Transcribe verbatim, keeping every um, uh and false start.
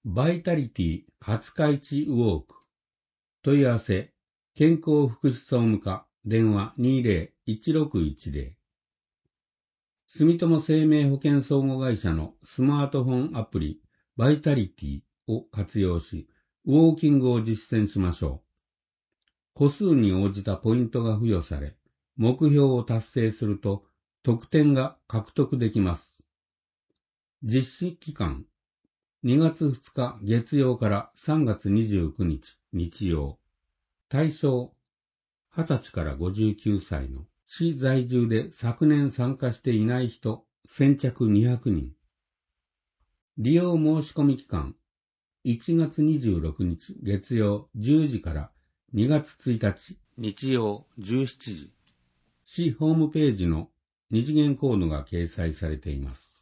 バイタリティはつか市ウォーク。問い合わせ、健康福祉総務課、電話 にゼロ いちろくいちゼロ。住友生命保険相互会社のスマートフォンアプリ、バイタリティを活用し、ウォーキングを実践しましょう。歩数に応じたポイントが付与され、目標を達成すると得点が獲得できます。実施期間、にがつふつか月曜からさんがつにじゅうくにち日曜。対象、はたちからごじゅうきゅうさいの市在住で昨年参加していない人、先着にひゃくにん。利用申し込み期間、いちがつにじゅうろくにち月曜じゅうじからにがつついたち日曜じゅうしちじ。市ホームページの二次元コードが掲載されています。